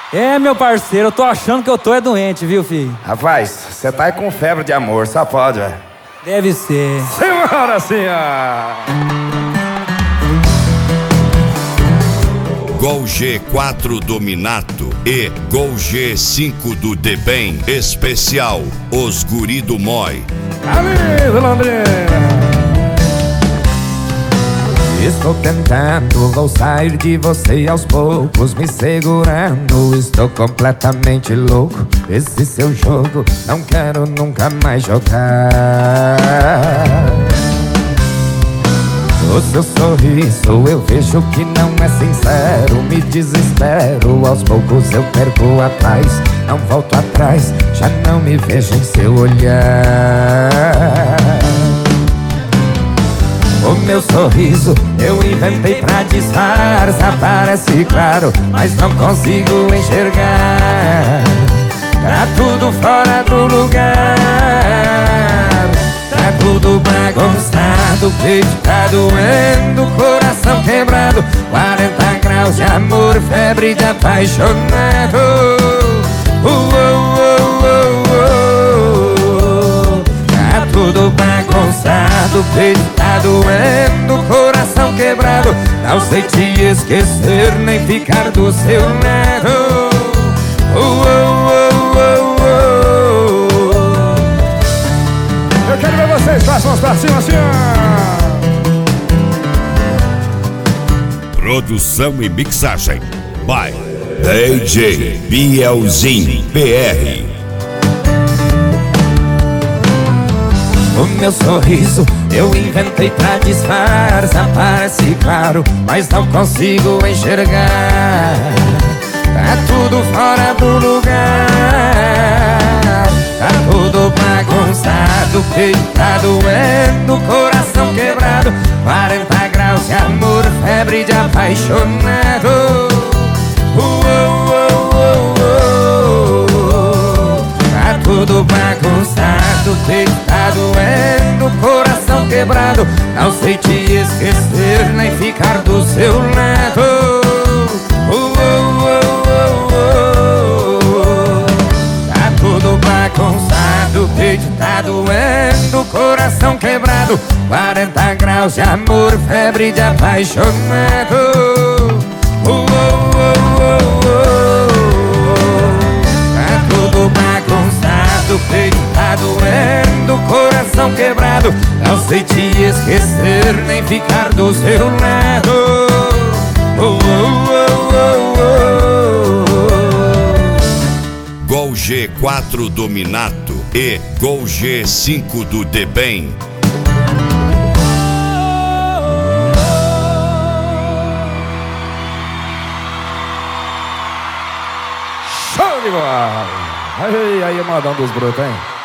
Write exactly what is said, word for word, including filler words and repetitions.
É, meu parceiro, eu tô achando que eu tô é doente, viu, filho? Rapaz, você tá aí com febre de amor, só pode, velho. Deve ser. Senhora, senhora! Gol G quatro do Minato e Gol G cinco do Debem. Especial Os Guri do Moi. Camisa Londrina! Estou tentando, vou sair de você aos poucos, me segurando. Estou completamente louco, esse seu jogo não quero nunca mais jogar. O seu sorriso eu vejo que não é sincero, me desespero, aos poucos eu perco a paz. Não volto atrás, já não me vejo em seu olhar. O meu sorriso eu inventei pra disfarçar, parece claro, mas não consigo enxergar. Tá tudo fora do lugar, tá tudo bagunçado, peito tá doendo, coração quebrado, quarenta graus de amor, febre de apaixonado. Uh, uh, uh, uh, uh. Tá tudo bagunçado, peito tá doendo, coração quebrado, não sei te esquecer nem ficar do seu lado. Uh, uh, uh, uh, uh. Eu quero ver vocês, façam as pra cima assim, ó. Produção e mixagem by D J Bielzinho P R. O meu sorriso eu inventei pra disfarçar, parece claro, mas não consigo enxergar. Tá tudo fora do lugar, tá tudo bagunçado, peito tá doendo, coração quebrado, quarenta graus de amor, febre de apaixonado. Uh, uh, uh, uh, uh. Tá tudo bagunçado, peito tá doendo, coração quebrado, não sei te esquecer nem ficar do seu lado. Uh, uh, uh, uh, uh. Tá tudo bagunçado, peito tá doendo, coração quebrado, quarenta graus de amor, febre de apaixonado. Uh, uh, uh, uh, uh. Tá tudo bagunçado, peito tá doendo, coração quebrado, não sei te esquecer nem ficar do seu lado. Uh, uh, uh, uh, uh. Gol G quatro do Minato e Gol G cinco do Debem. Show de bola! Aí, aí, modão dos brutos, hein?